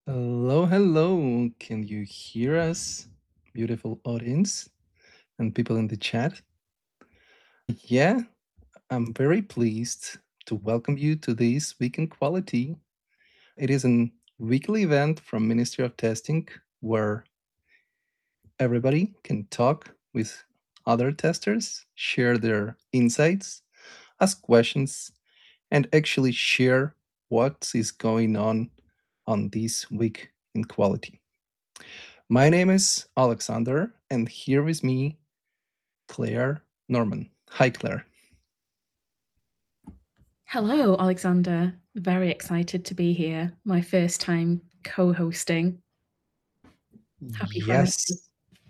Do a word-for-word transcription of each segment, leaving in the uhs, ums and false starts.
Hello, hello. Can you hear us, beautiful audience and people in the chat? Yeah, I'm very pleased to welcome you to this Weekend Quality. It is a weekly event from Ministry of Testing where everybody can talk with other testers, share their insights, ask questions, and actually share what is going on on this week in quality. My name is Alexander, and here with me, Claire Norman. Hi, Claire. Hello, Alexander. Very excited to be here. My first time co hosting. Happy Friday. Yes.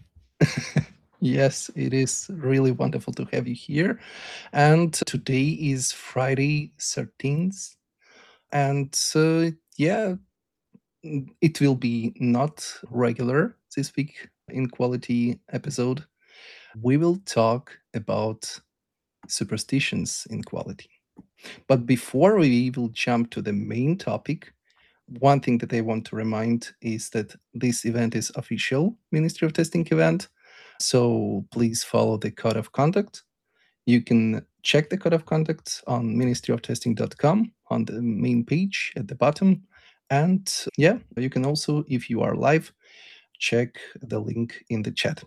Yes, it is really wonderful to have you here. And today is Friday thirteenth. And uh, yeah, mm, it will be not regular this week in quality episode. We will talk about superstitions in quality. But before we will jump to the main topic, one thing that I want to remind is that this event is official Ministry of Testing event. So please follow the code of conduct. You can check the code of conduct on ministry of testing dot com on the main page at the bottom. And yeah, you can also, if you are live, check the link in the chat.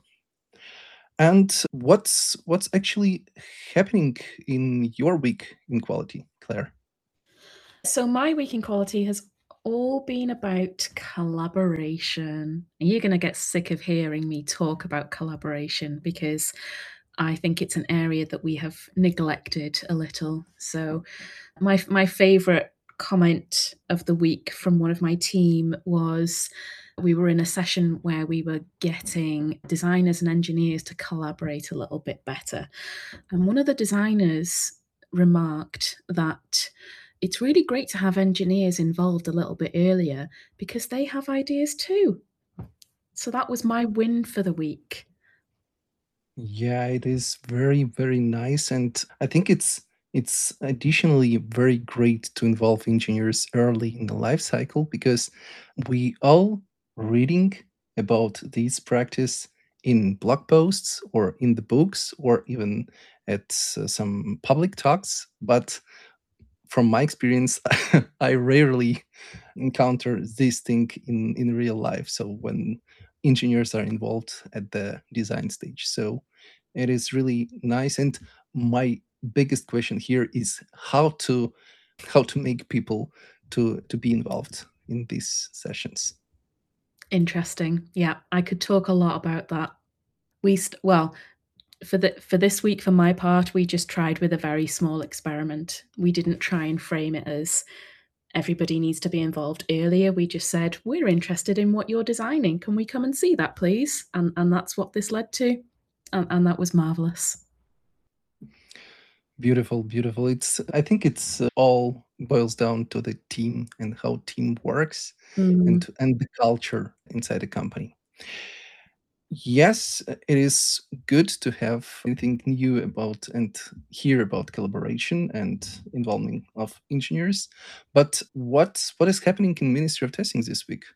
And what's what's actually happening in your week in quality, Claire? So, my week in quality has all been about collaboration. And you're going to get sick of hearing me talk about collaboration because I think it's an area that we have neglected a little. So, my my favorite comment of the week from one of my team was we were in a session where we were getting designers and engineers to collaborate a little bit better. And one of the designers remarked that it's really great to have engineers involved a little bit earlier because they have ideas too. So that was my win for the week. Yeah, it is very, very nice. And I think it's it's additionally very great to involve engineers early in the life cycle because we all reading about this practice in blog posts or in the books or even at uh, some public talks. But from my experience, I rarely encounter this thing in, in real life. So when engineers are involved at the design stage. So it is really nice. And my biggest question here is how to how to make people to to be involved in these sessions. Interesting. Yeah, I could talk a lot about that. We st- well, for the for this week for my part, we just tried with a very small experiment. We didn't try and frame it as everybody needs to be involved earlier. We just said, we're interested in what you're designing. Can we come and see that, please? And and that's what this led to. And, and that was marvelous. Beautiful, beautiful. It's I think it's uh, all boils down to the team and how team works Mm. and and the culture inside the company. Yes, uh, it is good to have anything new about and hear about collaboration and involvement of engineers. But what what is happening in Ministry of Testing this week?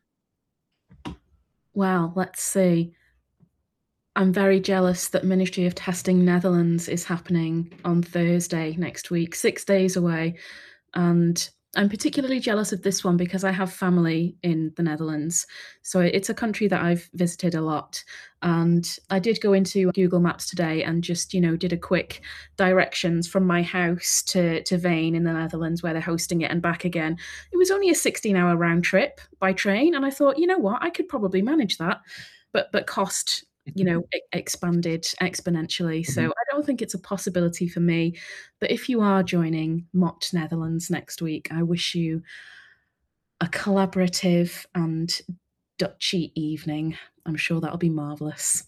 Well, let's see. I'm very jealous that Ministry of Testing Netherlands is happening on Thursday next week, six days away. And I'm particularly jealous of this one because I have family in the Netherlands. So it's a country that I've visited a lot. And I did go into Google Maps today and just, you know, did a quick directions from my house to, to Veen in the Netherlands where they're hosting it and back again. It was only a sixteen hour round trip by train. And I thought, you know what, I could probably manage that. But but cost you know e- expanded exponentially, so Mhm. I don't think it's a possibility for me. But if you are joining Mott Netherlands next week, I wish you a collaborative and Dutchy evening. I'm sure that'll be marvelous.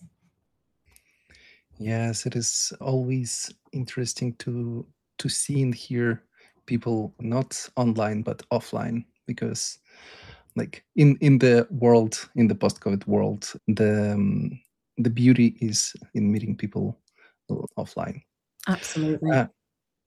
Yes, it is always interesting to to see and hear people not online but offline because like in in the world in the post-COVID world, the um, the beauty is in meeting people uh, offline. Absolutely. Uh,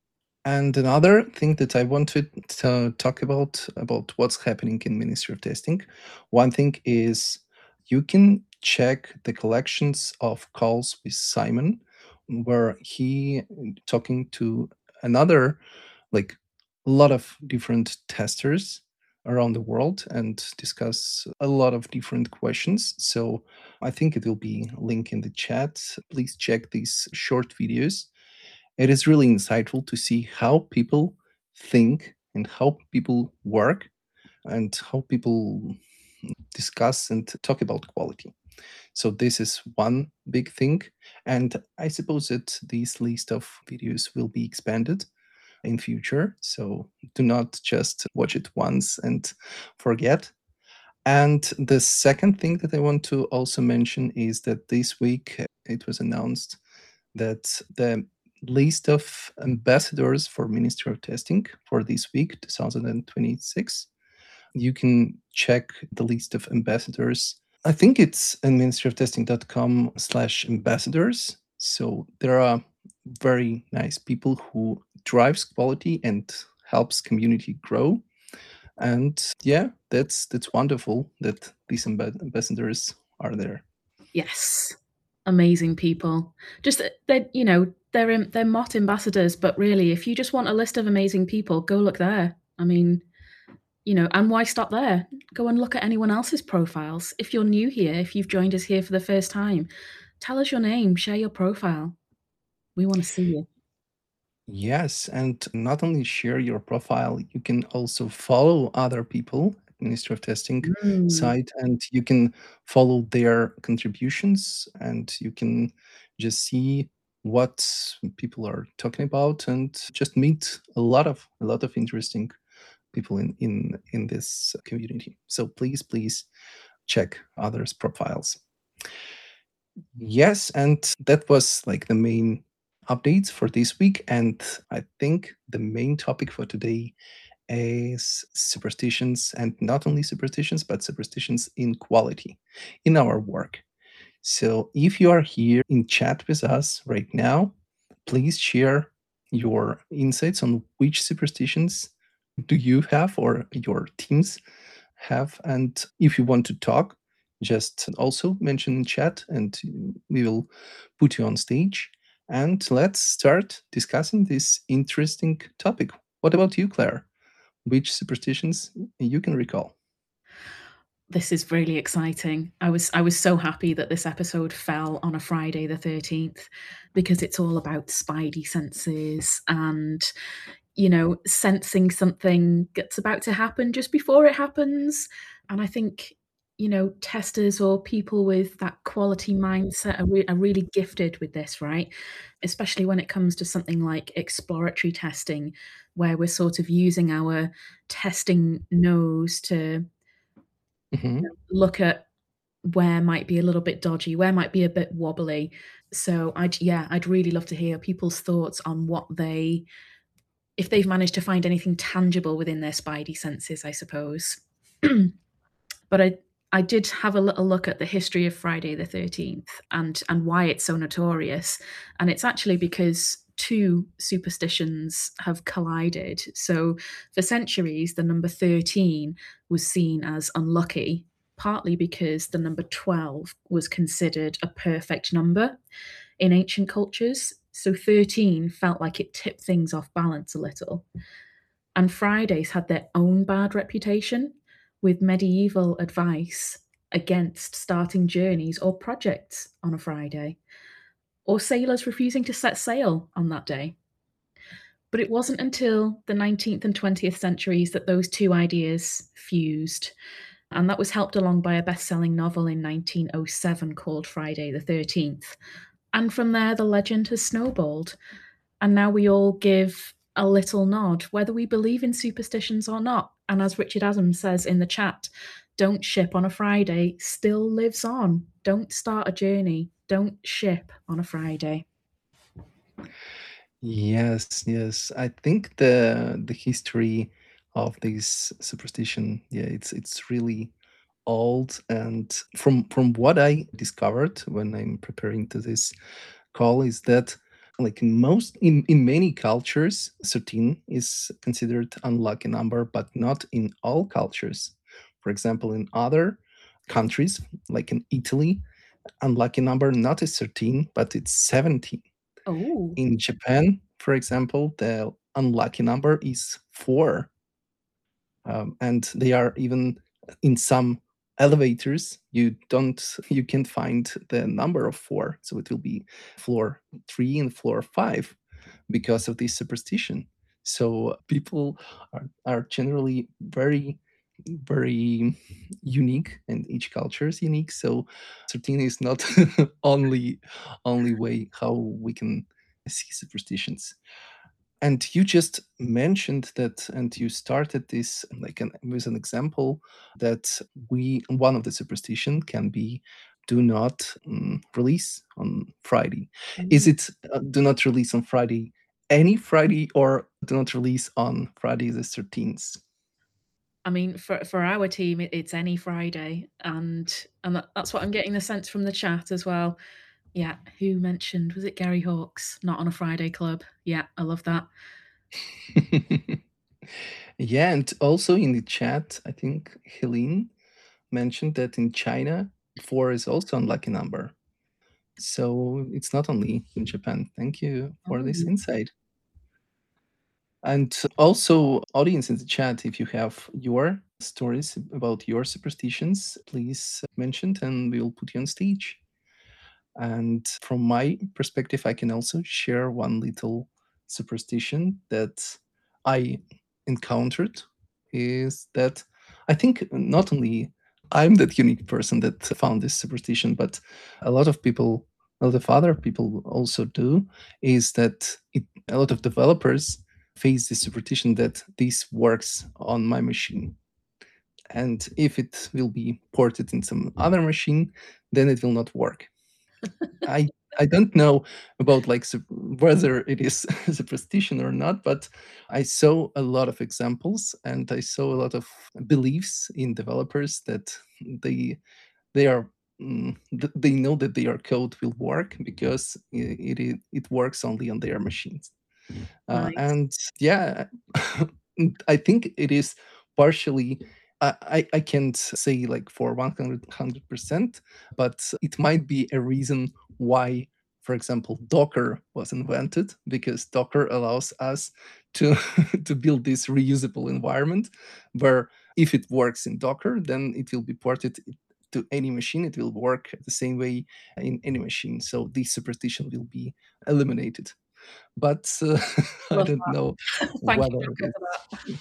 And another thing that I wanted to talk about about what's happening in Ministry of Testing, one thing is you can check the collections of calls with Simon, where he talking to another like a lot of different testers around the world and discuss a lot of different questions. So I think it will be a link in the chat. Please check these short videos. It is really insightful to see how people think and how people work and how people discuss and talk about quality. So this is one big thing. And I suppose that this list of videos will be expanded in future. So do not just watch it once and forget. And the second thing that I want to also mention is that this week uh, it was announced that the list of ambassadors for Ministry of Testing for this week, twenty twenty-six, you can check the list of ambassadors. I think it's in ministry of testing dot com slash ambassadors. So there are very nice people who drives quality and helps community grow. And yeah, that's that's wonderful that these amb- ambassadors are there. Yes. Amazing people. Just that they're, you know, they're im they're Mott ambassadors, but really, if you just want a list of amazing people, go look there. I mean, you know, and why stop there? Go and look at anyone else's profiles. If you're new here, if you've joined us here for the first time, tell us your name, share your profile. We wanna see you. Yes, and not only share your profile, you can also follow other people at Ministry of Testing Mm. site, and you can follow their contributions, and you can just see what people are talking about, and just meet a lot of a lot of interesting people in in in this community. So please, please check others' profiles. Yes, and that was like the main updates for this week. And I think the main topic for today is superstitions, and not only superstitions, but superstitions in quality in our work. So if you are here in chat with us right now, please share your insights on which superstitions do you have or your teams have. And if you want to talk, just also mention in chat and we will put you on stage. And let's start discussing this interesting topic. What about you, Claire? Which superstitions you can recall? This is really exciting. I was I was so happy that this episode fell on a Friday the thirteenth because it's all about spidey senses and, you know, sensing something that's about to happen just before it happens. And I think, you know, testers or people with that quality mindset are, re- are really gifted with this, right? Especially when it comes to something like exploratory testing, where we're sort of using our testing nose to Mhm. look at where might be a little bit dodgy, where might be a bit wobbly. So I'd yeah, I'd really love to hear people's thoughts on what they if they've managed to find anything tangible within their spidey senses, I suppose. But I I did have a little look at the history of Friday the thirteenth and and why it's so notorious. And it's actually because two superstitions have collided. So for centuries, the number thirteen was seen as unlucky, partly because the number twelve was considered a perfect number in ancient cultures. So thirteen felt like it tipped things off balance a little. And Fridays had their own bad reputation, with medieval advice against starting journeys or projects on a Friday, or sailors refusing to set sail on that day. But it wasn't until the nineteenth and twentieth centuries that those two ideas fused. And that was helped along by a best selling novel in nineteen oh seven called Friday the thirteenth. And from there, the legend has snowballed. And now we all give a little nod, whether we believe in superstitions or not. And as Richard Adams says in the chat, don't ship on a Friday still lives on. Don't start a journey. Don't ship on a Friday. Yes, yes. I think the the history of this superstition, yeah, it's it's really old. And from from what I discovered when I'm preparing to this call is that like in most in, in many cultures, thirteen is considered unlucky number, but not in all cultures. For example, in other countries, like in Italy, unlucky number not is thirteen, but it's seventeen. Oh. In Japan, for example, the unlucky number is four. Um, and they are even in some elevators, you don't you can't find the number of four, so it will be floor three and floor five because of this superstition. So people are, are generally very very unique, and each culture is unique. So thirteen is not only only way how we can see superstitions. And you just mentioned that, and you started this like an, with an example that we one of the superstition can be do not mm, release on Friday. Is Mm. it uh, do not release on Friday any Friday, or do not release on Friday the thirteenth? I mean, for for our team, it it's any Friday, and and that that's what I'm getting the sense from the chat as well. Yeah, who mentioned was it Gary Hawkes? Not on a Friday club. Yeah, I love that. Yeah, and also in the chat, I think Helene mentioned that in China, four is also unlucky number. So it's not only in Japan. Thank you for this Oh. insight. And also, audience in the chat, if you have your stories about your superstitions, please mention and we'll put you on stage. And from my perspective, I can also share one little superstition that I encountered is that I think not only I'm that unique person that found this superstition, but a lot of people, a lot of other people also do, is that it, a lot of developers face this superstition that this works on my machine. And if it will be ported in some other machine, then it will not work. I I don't know about like sup- whether it is superstition or not, but I saw a lot of examples and I saw a lot of beliefs in developers that they they are mm, th- they know that their code will work because i- it it, it works only on their machines. Uh, Right. and yeah, I think it is partially. I, I I can't say like for one hundred percent, but it might be a reason why, for example, Docker was invented, because Docker allows us to to build this reusable environment where if it works in Docker, then it will be ported to any machine. It will work the same way in any machine. So this superstition will be eliminated. But uh, I Love don't know that. Thank you, whether Docker, it for that. is.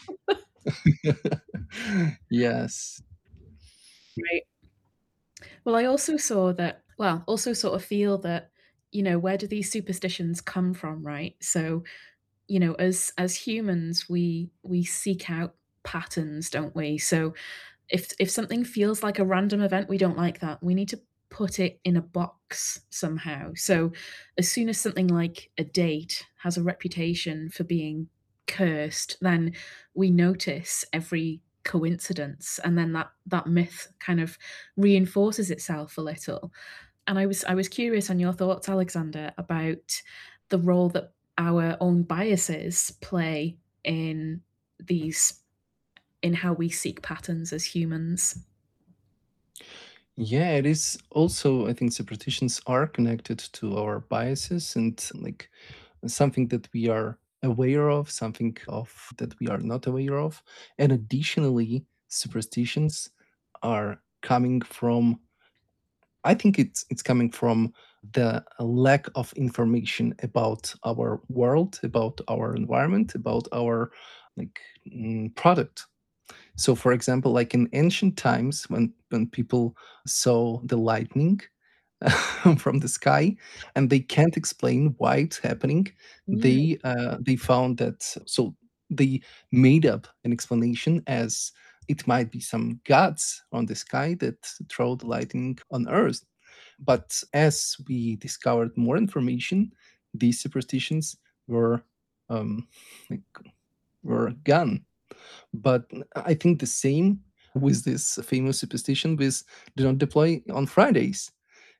Yes. Right. Well, I also saw that well, also sort of feel that, you know, where do these superstitions come from, right? So, you know, as as humans, we we seek out patterns, don't we? So if if something feels like a random event, we don't like that. We need to put it in a box somehow. So as soon as something like a date has a reputation for being cursed, then we notice every coincidence, and then that that myth kind of reinforces itself a little. And I was I was curious on your thoughts, Alexander, about the role that our own biases play in these in how we seek patterns as humans. Yeah, it is also, I think superstitions are connected to our biases and like something that we are aware of, something of that we are not aware of. And additionally, superstitions are coming from, I think it's it's coming from the lack of information about our world, about our environment, about our like mm, product. So, for example, like in ancient times, when when people saw the lightning from the sky and they can't explain why it's happening, Mm, they uh, they found that so they made up an explanation as it might be some gods on the sky that throw the lightning on Earth. But as we discovered more information, these superstitions were um, like, were gone. But I think the same with this famous superstition with do not deploy on Fridays.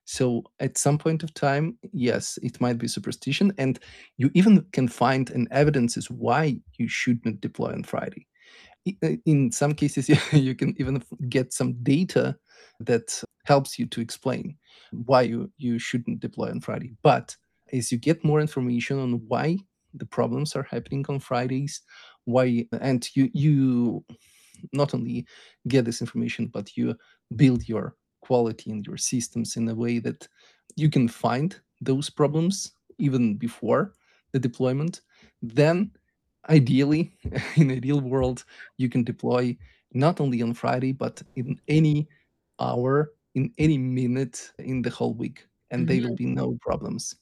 So at some point of time, yes, it might be superstition, and you even can find an evidences why you should not deploy on Friday. I- uh, In some cases, you can even f- get some data that helps you to explain why you, you shouldn't deploy on Friday. But as you get more information on why the problems are happening on Fridays, why, and you you not only get this information, but you build your quality and your systems in a way that you can find those problems even before the deployment, then ideally, in ideal world, you can deploy not only on Friday, but in any hour, in any minute in the whole week, and there will Mhm. be no problems.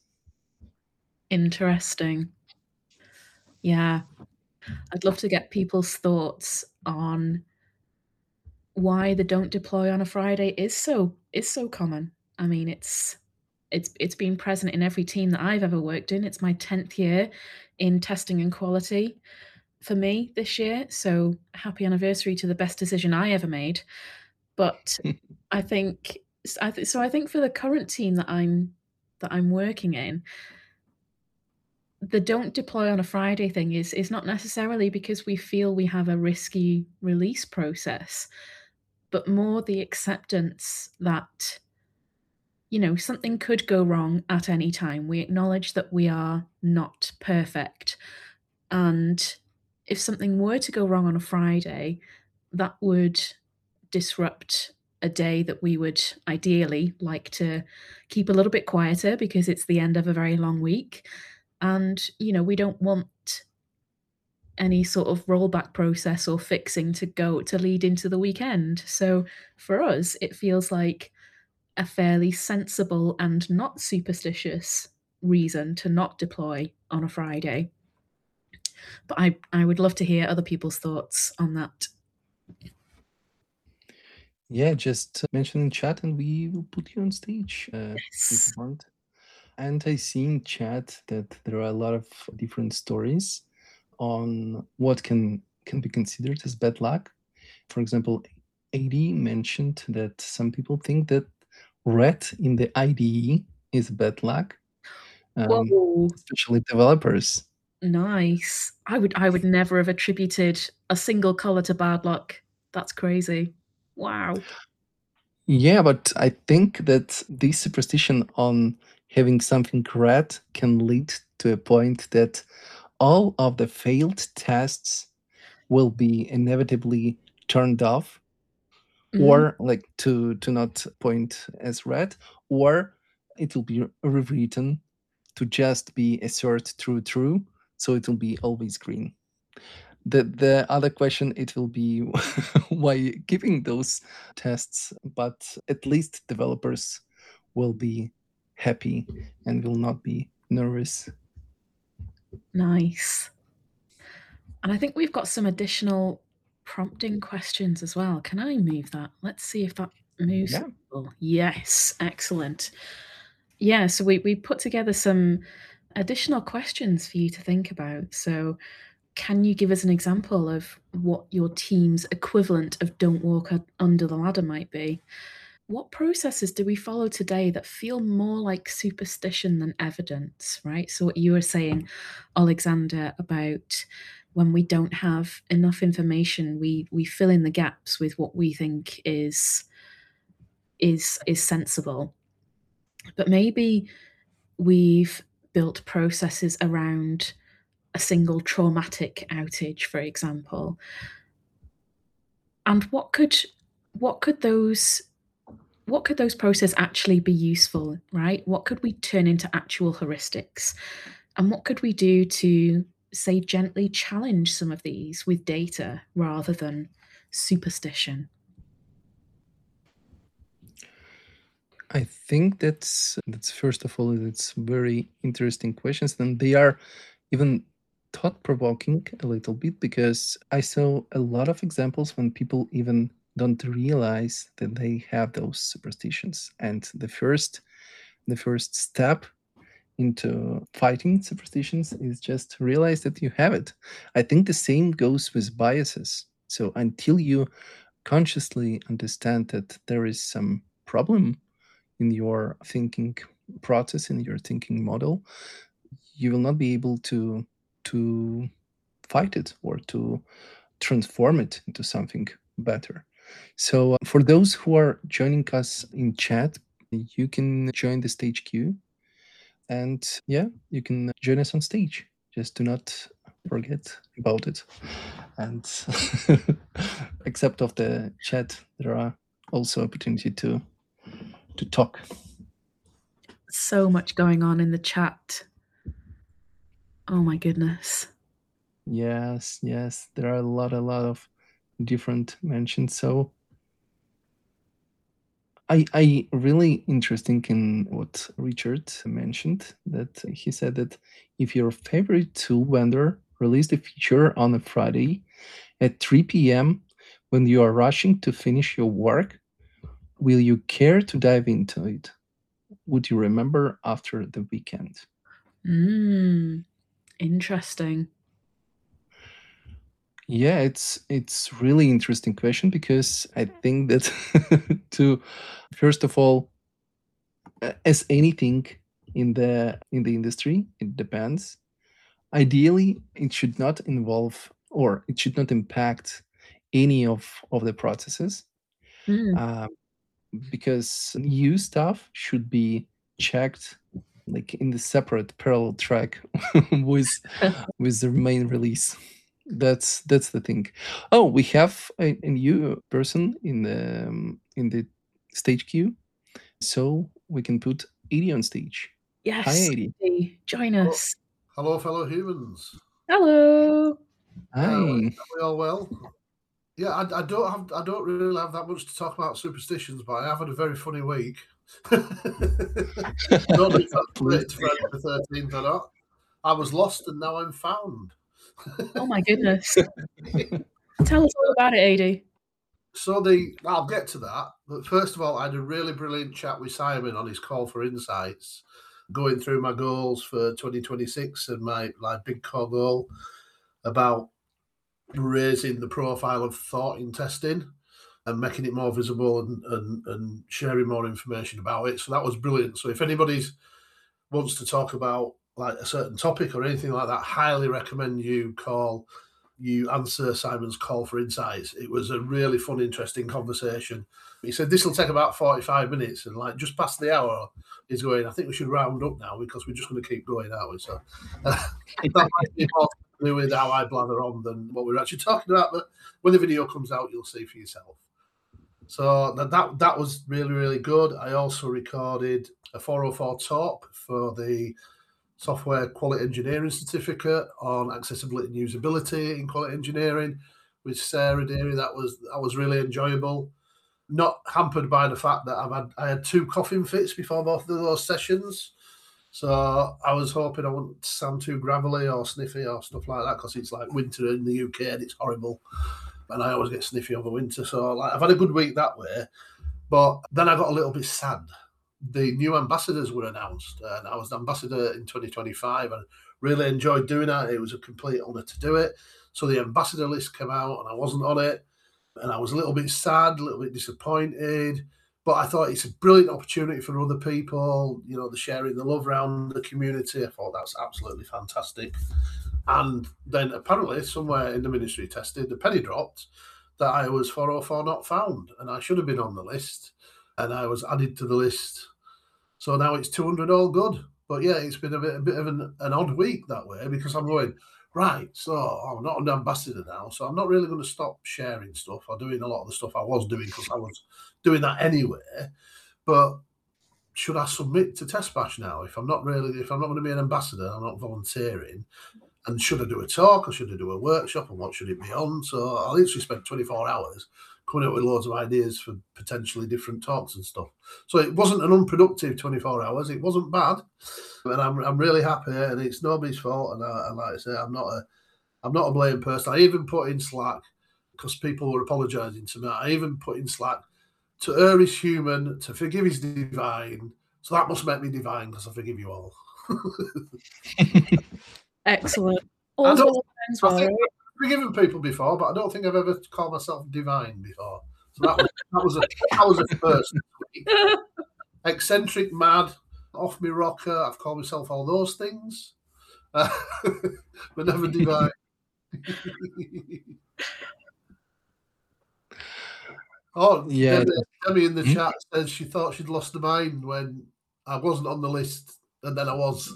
Interesting. Yeah. I'd love to get people's thoughts on why the don't deploy on a Friday is so is so common. I mean, it's it's it's been present in every team that I've ever worked in. It's my tenth year in testing and quality for me this year. So happy anniversary to the best decision I ever made. But I think I th- so I think for the current team that I'm that I'm working in, the don't deploy on a Friday thing is is not necessarily because we feel we have a risky release process, but more the acceptance that, you know, something could go wrong at any time. We acknowledge that we are not perfect. And if something were to go wrong on a Friday, that would disrupt a day that we would ideally like to keep a little bit quieter because it's the end of a very long week. And, you know, we don't want any sort of rollback process or fixing to go to lead into the weekend. So for us, it feels like a fairly sensible and not superstitious reason to not deploy on a Friday. But I, I would love to hear other people's thoughts on that. Yeah, just mention in chat and we will put you on stage uh, if you Yes. want. And I see in chat that there are a lot of different stories on what can can be considered as bad luck. For example, A D mentioned that some people think that red in the I D E is bad luck, um, Whoa, especially developers. nice. I would I would never have attributed a single color to bad luck. That's crazy. Wow. Yeah, but I think that this superstition on having something red can lead to a point that all of the failed tests will be inevitably turned off, Mm, or like to to not point as red, or it will be rewritten to just be assert true true, so it will be always green. The the other question, it will be why giving those tests, but at least developers will be happy and will not be nervous. nice. And I think we've got some additional prompting questions as well. Can I move that? Let's see if that moves Yeah. people. Yes, excellent. Yeah, so we, we put together some additional questions for you to think about. So, can you give us an example of what your team's equivalent of don't walk under the ladder might be? What processes do we follow today that feel more like superstition than evidence, right? So, what you were saying, Alexander, about when we don't have enough information, we we fill in the gaps with what we think is is is sensible. But maybe we've built processes around a single traumatic outage, for example. And what could what could those what could those processes actually be useful, right? What could we turn into actual heuristics? And what could we do to, say, gently challenge some of these with data rather than superstition? I think that's that's first of all, it's very interesting questions, and they are even thought provoking a little bit, because I saw a lot of examples when people even don't realize that they have those superstitions, and the first the first step into fighting superstitions is just to realize that you have it. I think the same goes with biases. So until you consciously understand that there is some problem in your thinking process, in your thinking model, you will not be able to to fight it or to transform it into something better. So, uh, for those who are joining us in chat, you can join the stage queue, and yeah, you can join us on stage. Just do not forget about it. And except of the chat, there are also opportunity to to talk. So much going on in the chat. Oh my goodness. Yes, yes, there are a lot, a lot of different mentions. So I, I really interesting in what Richard mentioned, that he said that if your favorite tool vendor released a feature on a Friday at three p m when you are rushing to finish your work, will you care to dive into it? Would you remember after the weekend? Mm, interesting. Yeah, it's it's really interesting question, because I think that to first of all, uh, as anything in the in the industry, it depends. Ideally, it should not involve, or it should not impact any of of the processes, Mm. uh, because new stuff should be checked like in the separate parallel track with with the main release. That's that's the thing. Oh, we have a, a new person in the um, in the stage queue, so we can put Adi on stage. Yes, Hi, Adi. Adi, join Hello, us. hello, fellow humans. Hello. Hi. Uh, are we all well? Yeah, I, I don't have, I don't really have that much to talk about superstitions, but I have had a very funny week. Don't know if that's related to Friday the thirteenth or not. I was lost and now I'm found. Oh my goodness. Tell us all about it, Adi. So the I'll get to that, but first of all, I had a really brilliant chat with Simon on his call for insights, going through my goals for twenty twenty-six and my like big core goal about raising the profile of thought in testing and making it more visible and, and, and sharing more information about it. So that was brilliant. So if anybody wants to talk about like a certain topic or anything like that, highly recommend you call, you answer Simon's call for insights. It was a really fun, interesting conversation. He said this will take about forty-five minutes, and like just past the hour, he's going, I think we should round up now because we're just going to keep going, aren't we? So uh, that might be more to do with how I blather on than what we're actually talking about. But when the video comes out, you'll see for yourself. So that, that that was really, really good. I also recorded a four oh four talk for the Software Quality Engineering Certificate on accessibility and usability in quality engineering with Sarah Deary. That was that was really enjoyable. Not hampered by the fact that I've had I had two coughing fits before both of those sessions. So I was hoping I wouldn't sound too gravelly or sniffy or stuff like that, because it's like winter in the U K and it's horrible. And I always get sniffy over winter. So like I've had a good week that way. But then I got a little bit sad. The new ambassadors were announced, and I was the ambassador in twenty twenty-five and really enjoyed doing that. It was a complete honor to do it. So the ambassador list came out and I wasn't on it, and I was a little bit sad, a little bit disappointed, but I thought it's a brilliant opportunity for other people, you know, the sharing the love around the community. I thought that's absolutely fantastic. And then apparently somewhere in the ministry tested, the penny dropped that I was four oh four not found, and I should have been on the list, and I was added to the list. So now it's two hundred all good. But yeah, it's been a bit, a bit of an, an odd week that way, because I'm going, right, so I'm not an ambassador now, so I'm not really going to stop sharing stuff or doing a lot of the stuff I was doing, because I was doing that anyway. But should I submit to TestBash now if I'm not really, if I'm not going to be an ambassador, I'm not volunteering? And should I do a talk or should I do a workshop, and what should it be on? So I literally spent twenty-four hours coming up with loads of ideas for potentially different talks and stuff. So it wasn't an unproductive twenty-four hours. It wasn't bad, and I'm I'm really happy. And it's nobody's fault. And, I, and like I say, I'm not a I'm not a blame person. I even put in Slack, because people were apologising to me. I even put in Slack, to err is human, to forgive is divine. So that must make me divine, because I forgive you all. Excellent. I All don't- well, I think right? I've forgiven people before, but I don't think I've ever called myself divine before. So that was that was a that was a first. eccentric, mad, off me rocker. I've called myself all those things, uh, but never divine. Oh, Yeah. Debbie, Debbie in the Hmm? chat says she thought she'd lost her mind when I wasn't on the list, and then I was.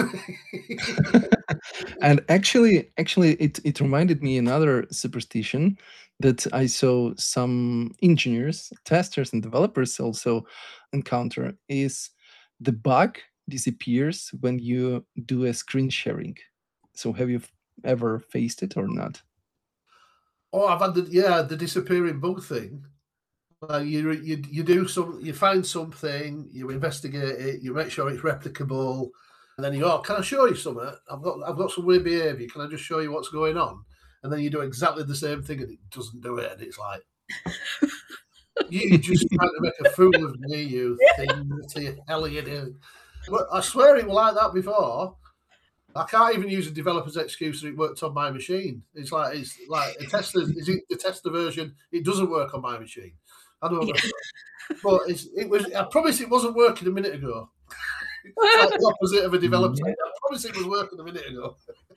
And actually, actually, it it reminded me another superstition that I saw some engineers, testers, and developers also encounter is the bug disappears when you do a screen sharing. So have you f- ever faced it or not? Oh, I've had the yeah the disappearing bug thing. Uh, you you you do some, you find something, you investigate it, you make sure it's replicable, and then you go, oh, can I show you something? I've got I've got some weird behaviour. Can I just show you what's going on? And then you do exactly the same thing, and it doesn't do it, and it's like you just trying to make a fool of me, you thing. What the hell are you doing? But I swear it was like that before. I can't even use a developer's excuse that it worked on my machine. It's like it's like a tester. Is it the tester version? It doesn't work on my machine. I don't know. But it's, it was. I promise it wasn't working a minute ago. It's like the opposite of a developer. Yeah. I promise it was working a minute ago.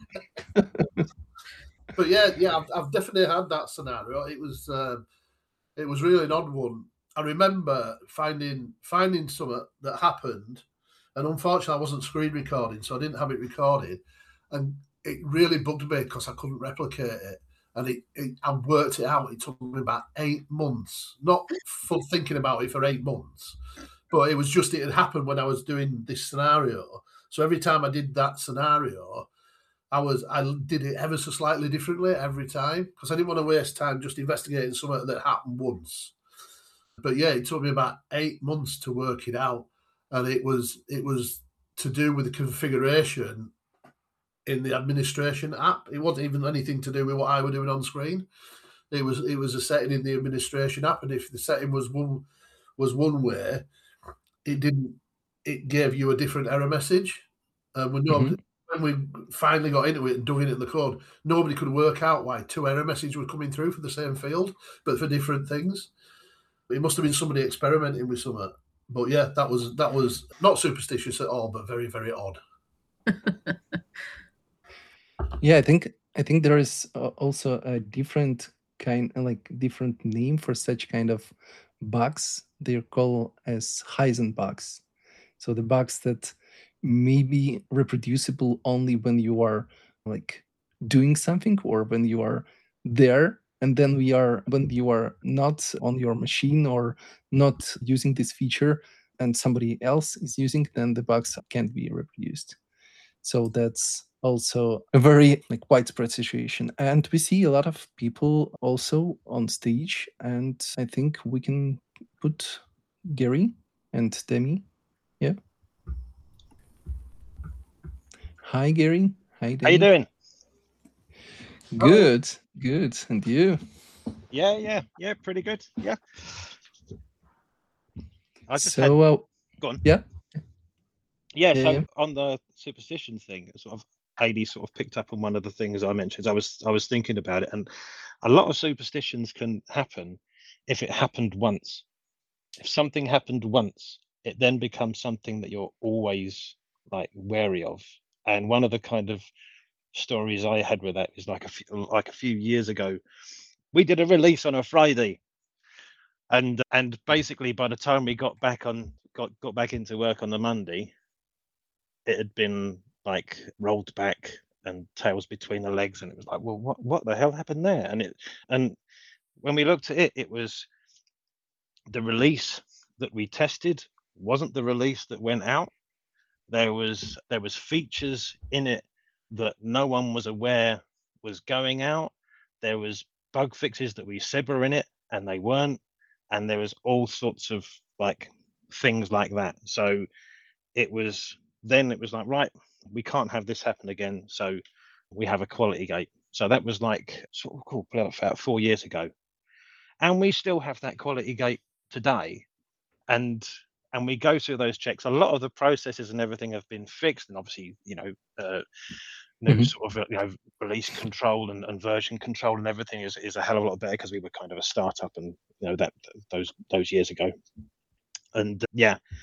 But yeah, yeah, I've, I've definitely had that scenario. It was, um, it was really an odd one. I remember finding finding something that happened, and unfortunately, I wasn't screen recording, so I didn't have it recorded, and it really bugged me because I couldn't replicate it. And it, it, I worked it out. It took me about eight months, not for thinking about it for eight months, but it was just, it had happened when I was doing this scenario. So every time I did that scenario, I was I did it ever so slightly differently every time because I didn't want to waste time just investigating something that happened once. But yeah, it took me about eight months to work it out, and it was it was to do with the configuration in the administration app. It wasn't even anything to do with what I was doing on screen. It was it was a setting in the administration app, and if the setting was one was one way, it didn't. It gave you a different error message. And when, Mhm. when we finally got into it and dug into the code, nobody could work out why two error messages were coming through for the same field, but for different things. It must have been somebody experimenting with something. But yeah, that was that was not superstitious at all, but very very odd. Yeah, I think I think there is uh, also a different kind, like different name for such kind of bugs. They're called as Heisenberg bugs. So the bugs that may be reproducible only when you are like doing something or when you are there, and then we are when you are not on your machine or not using this feature and somebody else is using, then the bugs can't be reproduced. So that's also a very like widespread situation. And we see a lot of people also on stage. And I think we can put Gary and Demi. Yeah. Hi, Gary. Hi, Demi. How you doing? Good, good. And you? Yeah, yeah, yeah, pretty good. Yeah. I just so, had, uh, go on. Yeah. Yeah, Yeah, so yeah. on the superstition thing, sort of Heidi sort of picked up on one of the things I mentioned. I was I was thinking about it, and a lot of superstitions can happen if it happened once. If something happened once, it then becomes something that you're always like wary of. And one of the kind of stories I had with that is like a few, like a few years ago, we did a release on a Friday, and and basically by the time we got back on got got back into work on the Monday, it had been like rolled back and tails between the legs, and it was like, well, what what the hell happened there? And it and when we looked at it, it was the release that we tested wasn't the release that went out. There was there was features in it that no one was aware was going out. There was bug fixes that we said were in it and they weren't, and there was all sorts of like things like that. So it was then it was like, right, we can't have this happen again, so we have a quality gate. So that was like sort of cool, about four years ago, and we still have that quality gate today. And and we go through those checks. A lot of the processes and everything have been fixed, and obviously, you know, uh, new Mhm. sort of you know release control and, and version control and everything is, is a hell of a lot better because we were kind of a startup, and you know that those those years ago. And uh, yeah,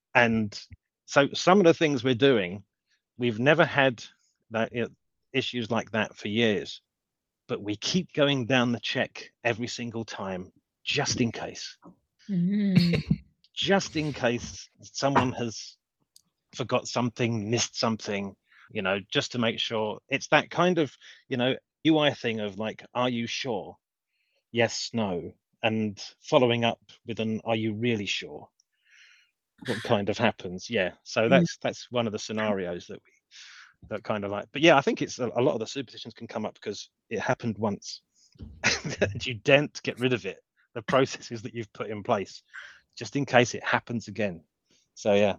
And so some of the things we're doing, we've never had that, you know, issues like that for years, but we keep going down the check every single time, just in case. Mm. Just in case someone has forgot something, missed something, you know, just to make sure. It's that kind of, you know, U I thing of like, are you sure? Yes, no. And following up with an, are you really sure? What kind of happens? Yeah. So that's that's one of the scenarios that we that kind of like. But yeah, I think it's a, a lot of the superstitions can come up because it happened once. And you didn't get rid of it. The processes that you've put in place, just in case it happens again. So yeah.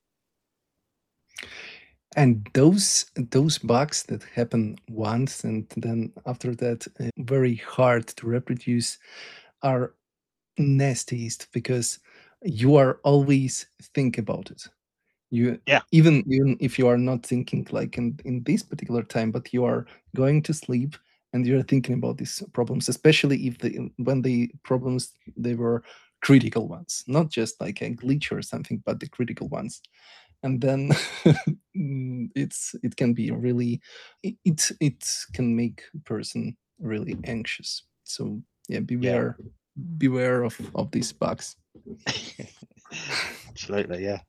And those those bugs that happen once and then after that uh, very hard to reproduce are nastiest because you are always think about it. You Yeah. even even if you are not thinking like in in this particular time, but you are going to sleep and you're thinking about these problems, especially if the when the problems they were critical ones, not just like a glitch or something, but the critical ones. And then mm, it's it can be really it it, it can make a person really anxious. So yeah, beware beware of of these bugs. Absolutely, yeah.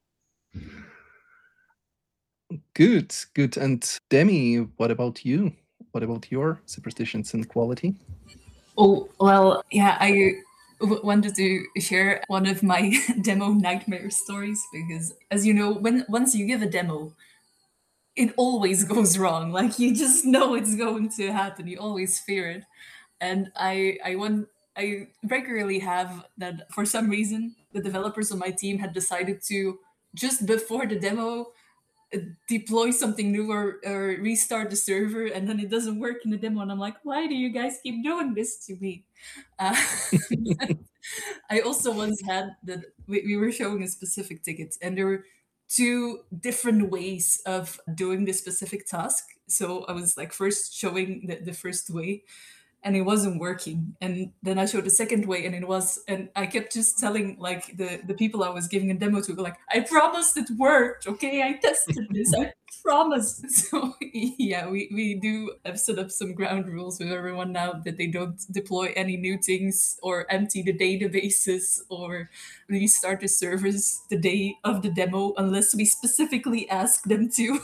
Good, good. And Demi, what about you? What about your superstitions and quality? Oh, well, yeah, I w- wanted to share one of my demo nightmare stories because, as you know, when once you give a demo, it always goes wrong. Like you just know it's going to happen. You always fear it. And I, I want, I regularly have that for some reason the developers on my team had decided to just before the demo uh, deploy something new or, or restart the server, and then it doesn't work in the demo, and I'm like, why do you guys keep doing this to me? Uh, I also once had that we, we were showing a specific ticket, and there were two different ways of doing this specific task. So I was like first showing the, the first way, and it wasn't working, and then I showed the second way, and it was, and I kept just telling like the the people I was giving a demo to, like, I promised it worked, okay, I tested this, I promise. So yeah, we we do have set up some ground rules with everyone now that they don't deploy any new things or empty the databases or restart the servers the day of the demo unless we specifically ask them to.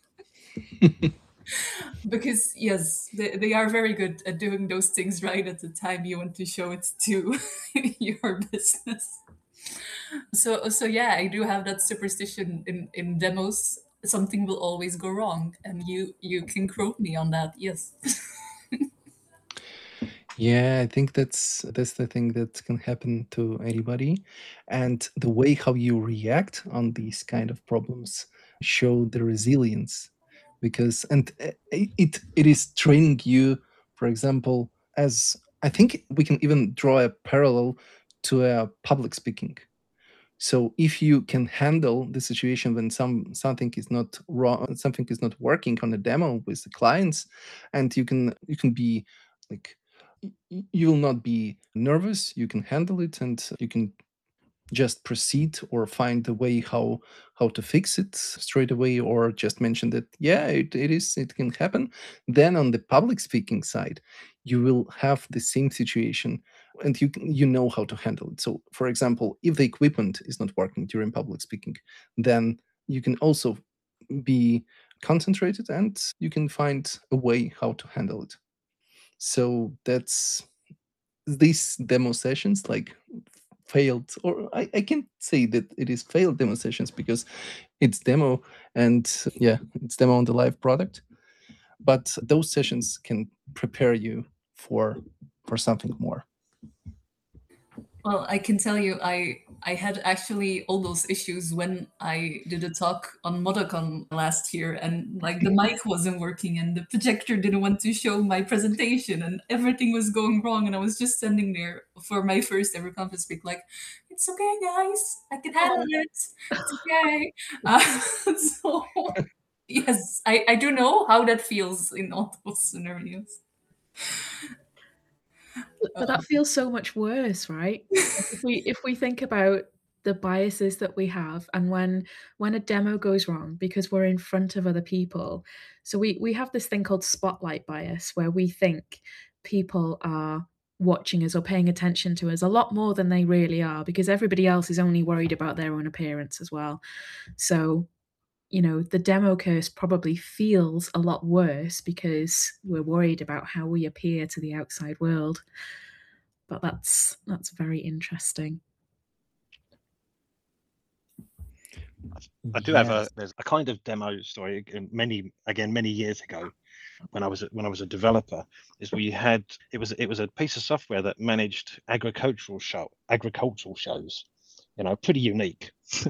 Because yes, they, they are very good at doing those things right at the time you want to show it to your business. So so yeah, I do have that superstition in in demos. Something will always go wrong, and you you can quote me on that. Yes. Yeah, I think that's that's the thing that can happen to anybody, and the way how you react on these kind of problems show the resilience, because and uh, it it is training you. For example, as I think we can even draw a parallel to a public speaking. So if you can handle the situation when some something is not wrong, something is not working on a demo with the clients, and you can you can be like y- y- you will not be nervous, you can handle it, and you can just proceed or find a way how how to fix it straight away, or just mention that yeah, it, it is it can happen. Then on the public speaking side, you will have the same situation, and you can, you know how to handle it. So for example, if the equipment is not working during public speaking, then you can also be concentrated and you can find a way how to handle it. So that's these demo sessions, like failed, or I, I can't say that it is failed demo sessions because it's demo, and yeah, it's demo on the live product, but those sessions can prepare you for for something more. Well, I can tell you, I I had actually all those issues when I did a talk on ModaCon last year, and like the mic wasn't working, and the projector didn't want to show my presentation, and everything was going wrong, and I was just standing there for my first ever conference speak, like, it's okay, guys, I can handle it, it's okay. Uh, so yes, I I do know how that feels in all those scenarios. But that feels so much worse, right? Like if we if we think about the biases that we have, and when when a demo goes wrong because we're in front of other people. So we we have this thing called spotlight bias, where we think people are watching us or paying attention to us a lot more than they really are, because everybody else is only worried about their own appearance as well. So, you know, the demo curse probably feels a lot worse because we're worried about how we appear to the outside world. But that's that's very interesting. I do have a there's a kind of demo story many again many years ago when I was when I was a developer. Is we had it was it was a piece of software that managed agricultural show agricultural shows, you know, pretty unique.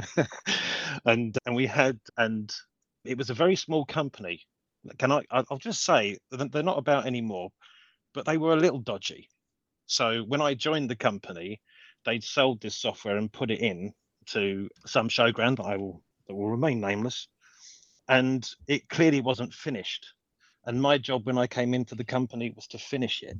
and and we had and it was a very small company. Can I I'll just say that they're not about anymore, but they were a little dodgy. So when I joined the company, they'd sold this software and put it in to some showground that I will that will remain nameless, and it clearly wasn't finished. And my job when I came into the company was to finish it,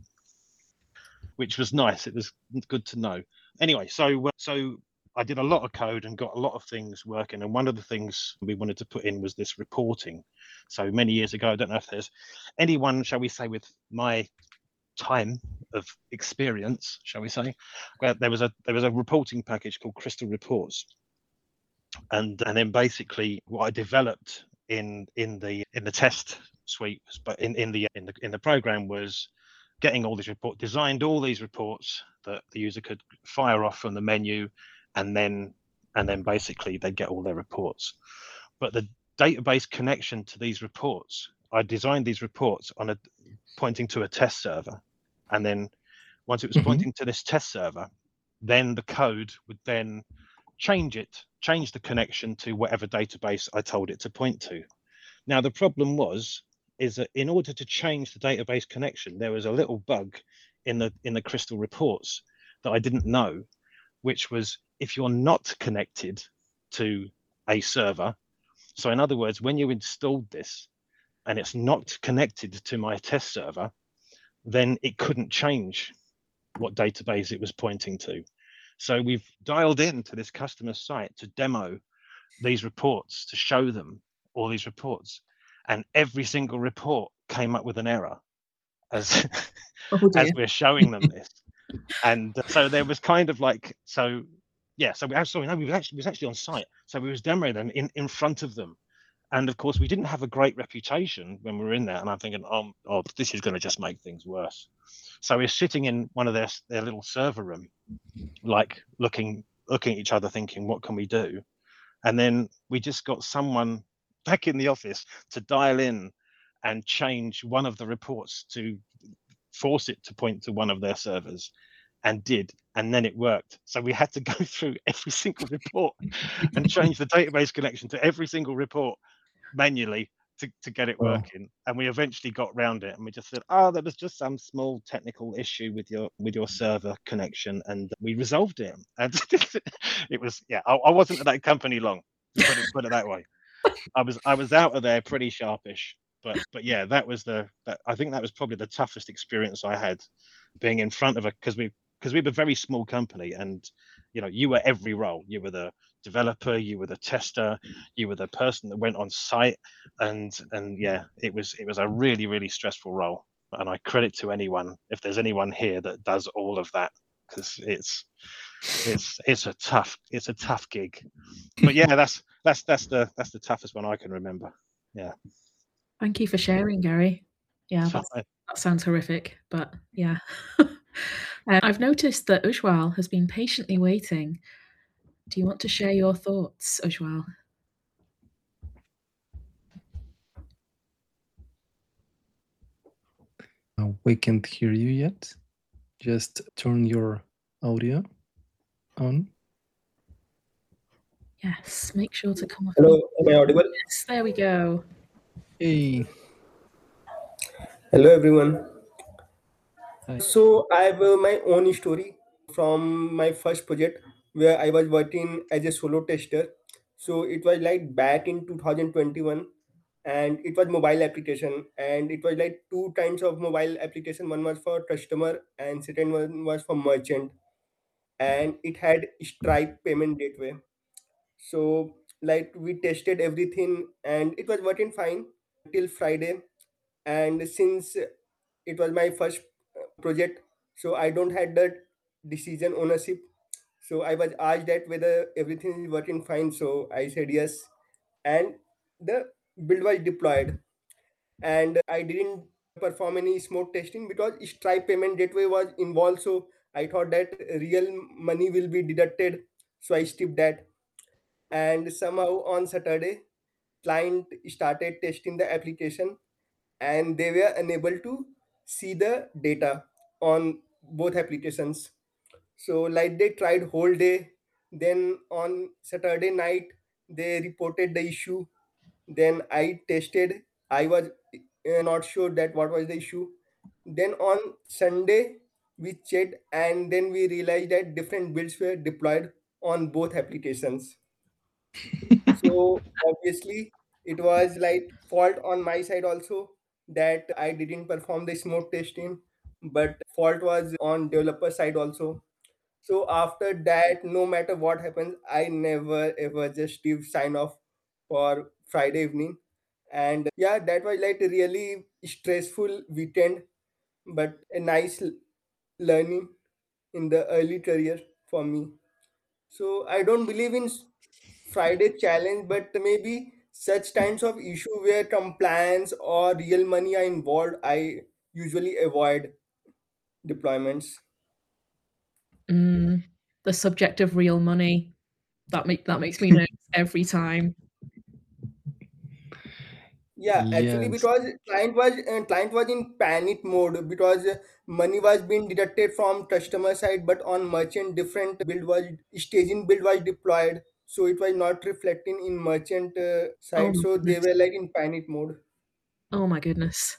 which was nice. It was good to know. Anyway, so so I did a lot of code and got a lot of things working. And one of the things we wanted to put in was this reporting. So many years ago, I don't know if there's anyone, shall we say, with my time of experience, shall we say, where there was a there was a reporting package called Crystal Reports, and and then basically what I developed in in the in the test suite, but in in the in the in the program was getting all these reports, designed all these reports that the user could fire off from the menu, and then and then basically they get all their reports. But the database connection to these reports, I designed these reports on a pointing to a test server, and then once it was mm-hmm. pointing to this test server, then the code would then change it, change the connection to whatever database I told it to point to. Now the problem was is that in order to change the database connection, there was a little bug in the in the Crystal Reports that I didn't know, which was if you're not connected to a server. So in other words, when you installed this and it's not connected to my test server, then it couldn't change what database it was pointing to. So we've dialed into this customer site to demo these reports, to show them all these reports. And every single report came up with an error as, oh, as we're showing them this. And so there was kind of like, so yeah, so we actually, no, we was actually, we was actually on site. So we was demoing them in, in front of them. And of course, we didn't have a great reputation when we were in there. And I'm thinking, oh, oh this is going to just make things worse. So we're sitting in one of their, their little server room, like looking, looking at each other, thinking, what can we do? And then we just got someone back in the office to dial in and change one of the reports to force it to point to one of their servers, and did, and then it worked. So we had to go through every single report and change the database connection to every single report manually to, to get it working. Oh. And we eventually got around it, and we just said, oh, there was just some small technical issue with your with your server connection, and we resolved it. And it was, yeah, I, I wasn't at that company long, put it, put it that way. I was I was out of there pretty sharpish, but but yeah, that was the that, I think that was probably the toughest experience I had, being in front of a because we because we were a very small company, and you know you were every role. You were the developer, you were the tester, you were the person that went on site, and and yeah, it was it was a really really stressful role. And I credit to anyone if there's anyone here that does all of that, because it's it's it's a tough it's a tough gig. But yeah, that's that's that's the that's the toughest one I can remember. Yeah. Thank you for sharing, Gary. Yeah, that, that sounds horrific, but yeah. um, I've noticed that Ujwal has been patiently waiting. Do you want to share your thoughts, Ujwal? Uh, we can't hear you yet. Just turn your audio on. Yes, make sure to come off. Hello, am I audible? Yes, there we go. Hey. Hello, everyone. Hi. So I have uh, my own story from my first project where I was working as a solo tester. So it was like back in two thousand twenty-one, and it was mobile application, and it was like two kinds of mobile application. One was for customer and second one was for merchant. and it had Stripe payment gateway. So like we tested everything and it was working fine till Friday. And since it was my first uh, project, so I don't had that decision ownership. So I was asked that whether everything is working fine. So I said yes, and the build was deployed. And I didn't perform any smoke testing because Stripe payment gateway was involved. So I thought that real money will be deducted. So I skipped that. And somehow on Saturday, client started testing the application and they were unable to see the data on both applications. So like they tried whole day. Then on Saturday night, they reported the issue. Then I tested. I was uh, not sure that what was the issue. Then on Sunday, we checked and then we realized that different builds were deployed on both applications. So obviously, it was like fault on my side also that I didn't perform the smoke testing, but fault was on developer side also. So after that, no matter what happens, I never ever just give sign off for Friday evening. And yeah, that was like a really stressful weekend, but a nice l- learning in the early career for me. So I don't believe in s- Friday challenge, but maybe such kinds of issue where compliance or real money are involved, I usually avoid deployments. Mm, the subject of real money. That make that makes me nervous every time. Yeah, actually, Yes. because client was uh, client was in panic mode because uh, money was being deducted from customer side, but on merchant different build was staging build was deployed, so it was not reflecting in merchant uh, Oh side. my So they goodness. were like in panic mode. Oh my goodness.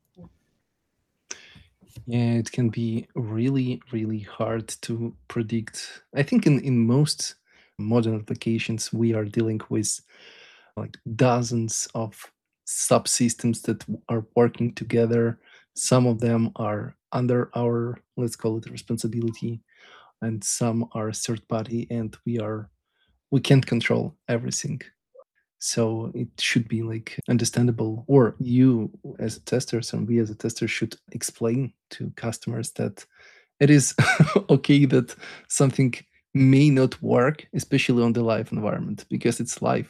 Yeah, it can be really, really hard to predict. I think in, in most modern applications, we are dealing with like dozens of subsystems that w- are working together. Some of them are under our, let's call it, responsibility, and some are third party, and we are we can't control everything. So it should be like understandable, or you as testers and we as a tester should explain to customers that it is okay that something may not work, especially on the live environment, because it's live.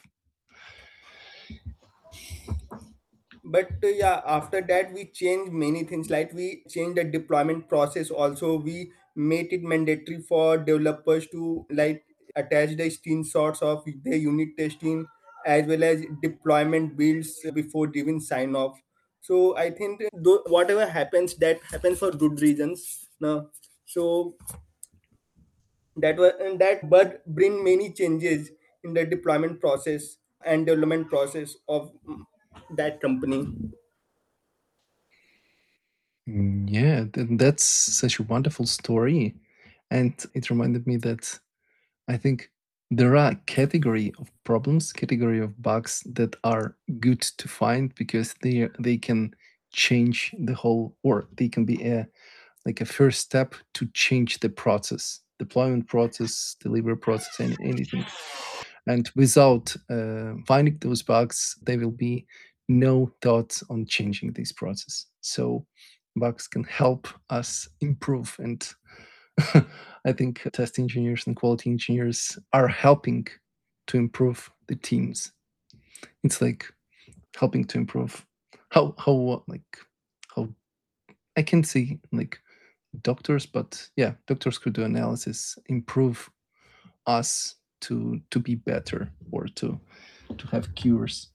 But uh, yeah, after that we changed many things, like we changed the deployment process also. We made it mandatory for developers to like attach the screenshots of their unit testing as well as deployment builds before giving sign off. So I think that though whatever happens, that happens for good reasons now. So that was and that but bring many changes in the deployment process and development process of mm, that company. Mm, Yeah, th- that's such a wonderful story. And it reminded me that I think there are category of problems, category of bugs that are good to find because they they can change the whole, or they can be a like a first step to change the process, deployment process, delivery process, and anything. And without uh, finding those bugs, there will be no thought on changing this process. So bugs can help us improve. And I think test engineers and quality engineers are helping to improve the teams. It's like helping to improve how how like how I can say like doctors, but yeah, doctors could do analysis, improve us to to be better or to to have cures.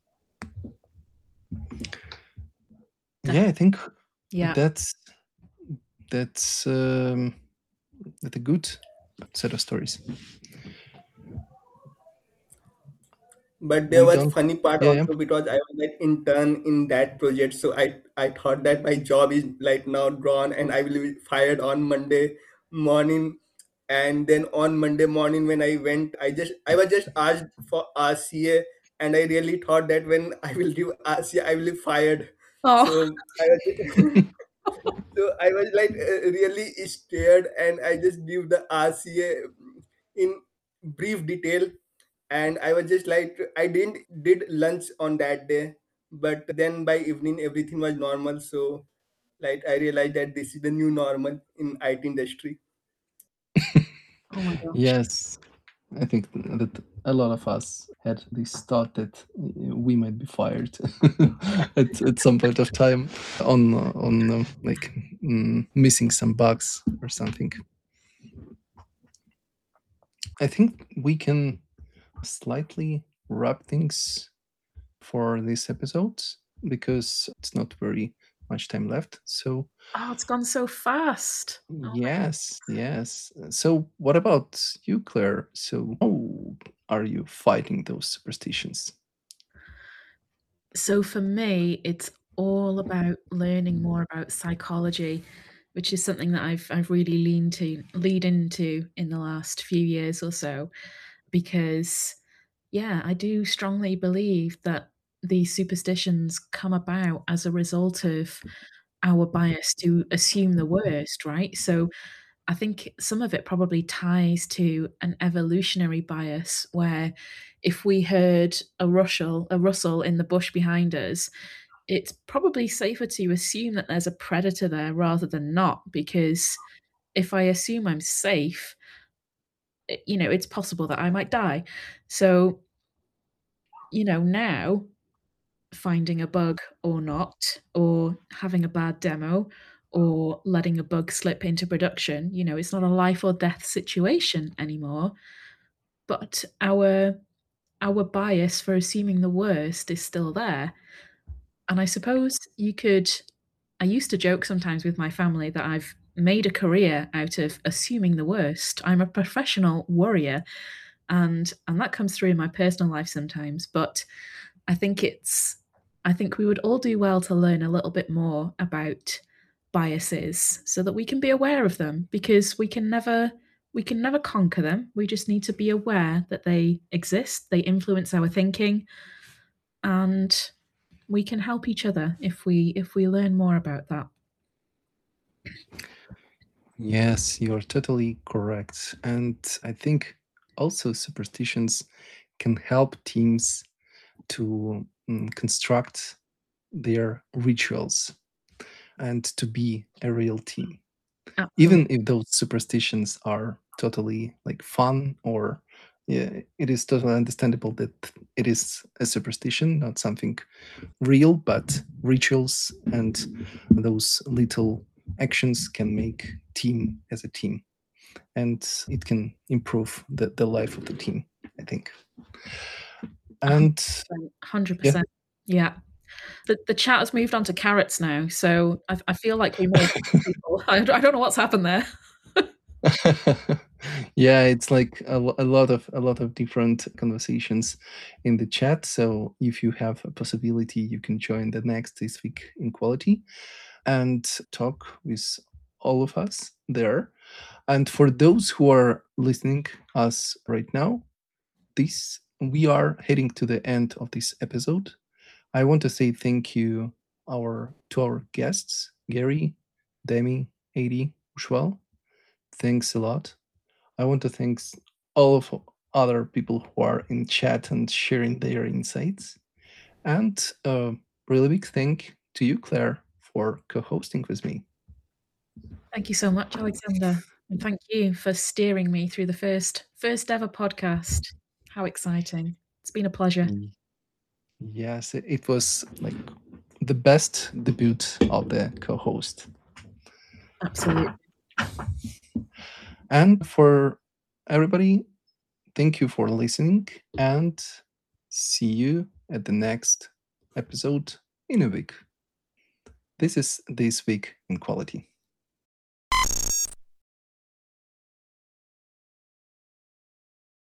Yeah, I think Yeah. that's that's um, that's a good set of stories. But there We was don't. funny part Yeah, yeah. also because I was like intern in that project, so I I thought that my job is like now gone and I will be fired on Monday morning. And then on Monday morning when I went, I just I was just asked for R C A, and I really thought that when I will give R C A, I will be fired. Oh, So I was So I was like uh, really scared, and I just give the R C A in brief detail. And I was just like, I didn't did lunch on that day, but then by evening everything was normal. So like I realized that this is the new normal in I T industry. Oh my gosh. Yes, I think that a lot of us had this thought that uh, we might be fired at, at some point of time on uh, on uh, like mm, missing some bugs or something. I think we can slightly wrap things for this episode because it's not very much time left. So Oh, it's gone so fast. Oh my yes, yes. So what about you, Claire? So how are you fighting those superstitions? So for me, it's all about learning more about psychology, which is something that I've I've really leaned to lead into in the last few years or so, because yeah, I do strongly believe that these superstitions come about as a result of our bias to assume the worst, right? So I think some of it probably ties to an evolutionary bias where if we heard a rustle, a rustle in the bush behind us, it's probably safer to assume that there's a predator there rather than not, because if I assume I'm safe, it- you know, it's possible that I might die. So, you know, now finding a bug or not, or having a bad demo, or letting a bug slip into production, you know, it's not a life or death situation anymore. But our our bias for assuming the worst is still there. And I suppose you could I used to joke sometimes with my family that I've made a career out of assuming the worst. I'm a professional worrier, and and that comes through in my personal life sometimes, but I think it's I think we would all do well to learn a little bit more about biases so that we can be aware of them, because we can never we can never conquer them. We just need to be aware that they exist, they influence our thinking, and we can help each other if we if we learn more about that. Yes, you're totally correct. And I think also superstitions can help teams to mm, construct their rituals and to be a real team. Absolutely. Even if those superstitions are totally like fun, or yeah, it is totally understandable that it is a superstition, not something real, but rituals and those little actions can make team as a team, and it can improve the, the life of the team, I think. And one hundred percent. Yeah. The, the chat has moved on to carrots now, so I, I feel like we may have people. I, I don't know what's happened there. yeah, it's like a, a lot of a lot of different conversations in the chat. So if you have a possibility, you can join the next This Week in Quality and talk with all of us there. And for those who are listening us right now, this we are heading to the end of this episode. I want to say thank you our to our guests, Gary, Demi, Adi, Ushwal. Thanks a lot. I want to thank all of other people who are in chat and sharing their insights. And a really big thank to you, Claire, for co-hosting with me. Thank you so much, Alexander. And thank you for steering me through the first first ever podcast. How exciting. It's been a pleasure. Yes, it, it was like the best debut of the co-host. Absolutely. And for everybody, thank you for listening, and see you at the next episode in a week. This is This Week in Quality.